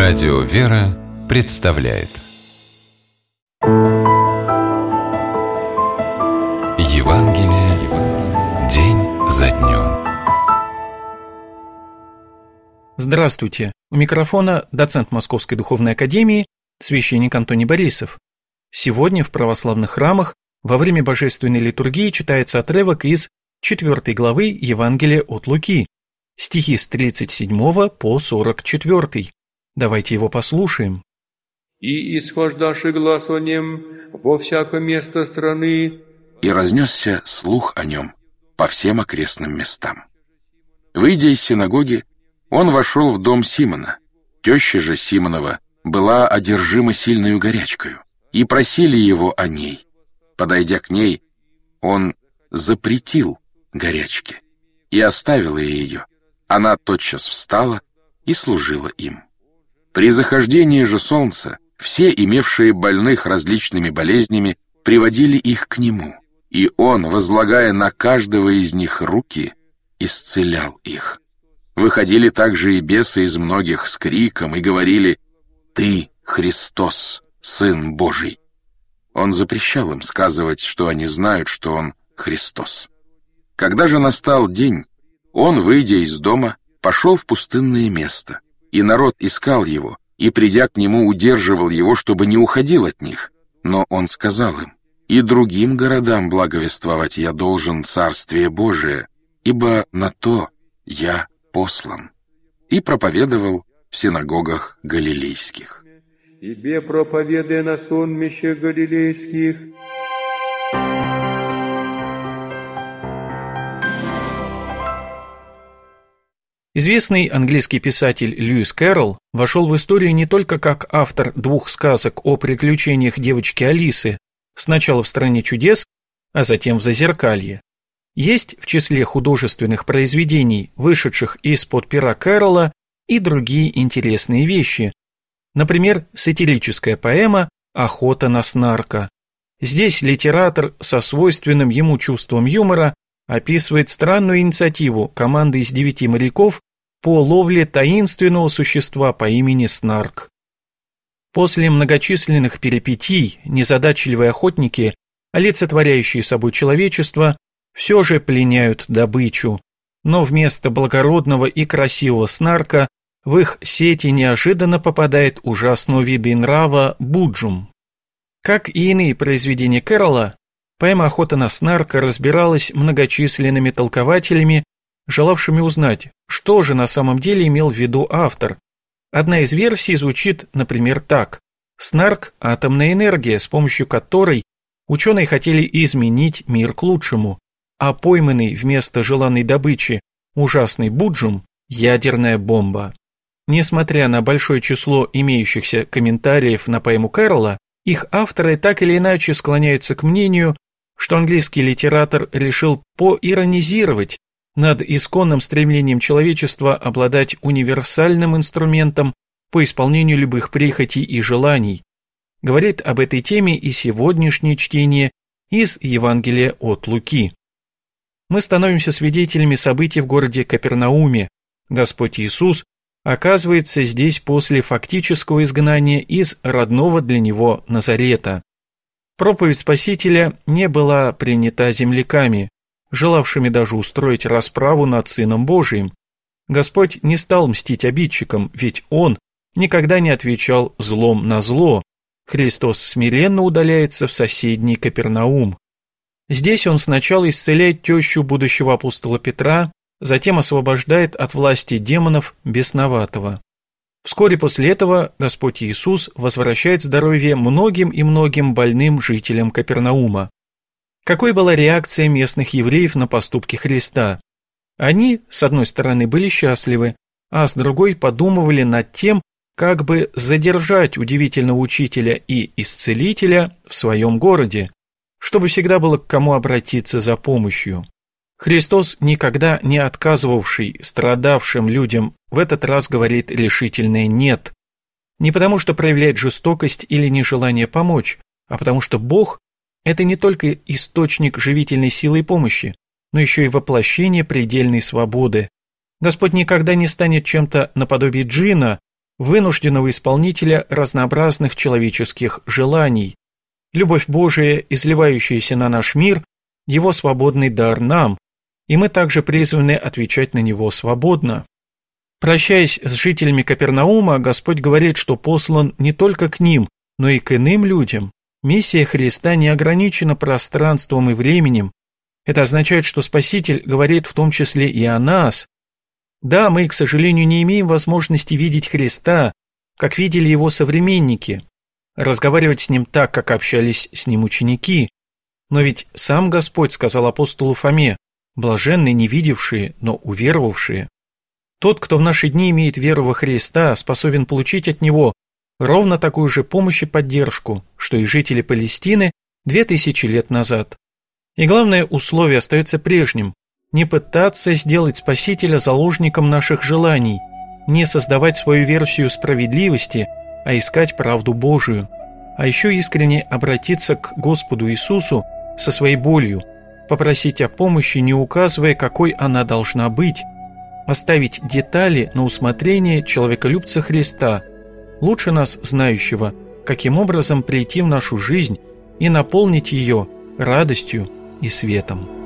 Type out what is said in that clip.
Радио «Вера» представляет Евангелие день за днем. Здравствуйте! У микрофона доцент Московской Духовной Академии, священник Антоний Борисов. Сегодня в православных храмах во время божественной литургии читается отрывок из 4 главы Евангелия от Луки, стихи с 37 по 44. Давайте его послушаем. «И исхождаши глас о нем во всякое место страны, и разнесся слух о нем по всем окрестным местам. Выйдя из синагоги, он вошел в дом Симона. Теща же Симонова была одержима сильною горячкою, и просили его о ней. Подойдя к ней, он запретил горячке и оставила ее. Она тотчас встала и служила им. При захождении же солнца все, имевшие больных различными болезнями, приводили их к нему, и он, возлагая на каждого из них руки, исцелял их. Выходили также и бесы из многих с криком и говорили: «Ты, Христос, Сын Божий». Он запрещал им сказывать, что они знают, что он Христос. Когда же настал день, он, выйдя из дома, пошел в пустынное место, и народ искал его, и, придя к нему, удерживал его, чтобы не уходил от них. Но он сказал им: «И другим городам благовествовать я должен Царствие Божие, ибо на то я послан». И проповедовал в синагогах галилейских. «Тебе проповедай на сонмищах галилейских». Известный английский писатель Льюис Кэрролл вошел в историю не только как автор 2 сказок о приключениях девочки Алисы, сначала в «Стране чудес», а затем в «Зазеркалье». Есть в числе художественных произведений, вышедших из-под пера Кэрролла, и другие интересные вещи. Например, сатирическая поэма «Охота на снарка». Здесь литератор со свойственным ему чувством юмора описывает странную инициативу команды из 9 моряков по ловле таинственного существа по имени снарк. После многочисленных перипетий незадачливые охотники, олицетворяющие собой человечество, все же пленяют добычу, но вместо благородного и красивого снарка в их сети неожиданно попадает ужасного вида и нрава буджум. Как и иные произведения Кэрролла, поэма «Охота на снарка» разбиралась многочисленными толкователями, желавшими узнать, что же на самом деле имел в виду автор. Одна из версий звучит, например, так: снарк – атомная энергия, с помощью которой ученые хотели изменить мир к лучшему, а пойманный вместо желанной добычи ужасный буджум – ядерная бомба. Несмотря на большое число имеющихся комментариев на поэму Кэрролла, их авторы так или иначе склоняются к мнению, что английский литератор решил поиронизировать над исконным стремлением человечества обладать универсальным инструментом по исполнению любых прихотей и желаний. Говорит об этой теме и сегодняшнее чтение из Евангелия от Луки. Мы становимся свидетелями событий в городе Капернауме. Господь Иисус оказывается здесь после фактического изгнания из родного для него Назарета. Проповедь Спасителя не была принята земляками, желавшими даже устроить расправу над Сыном Божиим. Господь не стал мстить обидчикам, ведь Он никогда не отвечал злом на зло. Христос смиренно удаляется в соседний Капернаум. Здесь Он сначала исцеляет тещу будущего апостола Петра, затем освобождает от власти демонов бесноватого. Вскоре после этого Господь Иисус возвращает здоровье многим и многим больным жителям Капернаума. Какой была реакция местных евреев на поступки Христа? Они, с одной стороны, были счастливы, а с другой подумывали над тем, как бы задержать удивительного учителя и исцелителя в своем городе, чтобы всегда было к кому обратиться за помощью. Христос, никогда не отказывавший страдавшим людям, в этот раз говорит решительное «нет». Не потому, что проявляет жестокость или нежелание помочь, а потому что Бог – это не только источник живительной силы и помощи, но еще и воплощение предельной свободы. Господь никогда не станет чем-то наподобие джинна, вынужденного исполнителя разнообразных человеческих желаний. Любовь Божия, изливающаяся на наш мир, Его свободный дар нам, и мы также призваны отвечать на него свободно. Прощаясь с жителями Капернаума, Господь говорит, что послан не только к ним, но и к иным людям. Миссия Христа не ограничена пространством и временем. Это означает, что Спаситель говорит в том числе и о нас. Да, мы, к сожалению, не имеем возможности видеть Христа, как видели его современники, разговаривать с ним так, как общались с ним ученики. Но ведь сам Господь сказал апостолу Фоме: «Блаженны не видевшие, но уверовавшие». Тот, кто в наши дни имеет веру во Христа, способен получить от Него ровно такую же помощь и поддержку, что и жители Палестины 2000 лет назад. И главное условие остается прежним: не пытаться сделать Спасителя заложником наших желаний, не создавать свою версию справедливости, а искать правду Божию, а еще искренне обратиться к Господу Иисусу со своей болью, попросить о помощи, не указывая, какой она должна быть, оставить детали на усмотрение человеколюбца Христа, лучше нас знающего, каким образом прийти в нашу жизнь и наполнить ее радостью и светом.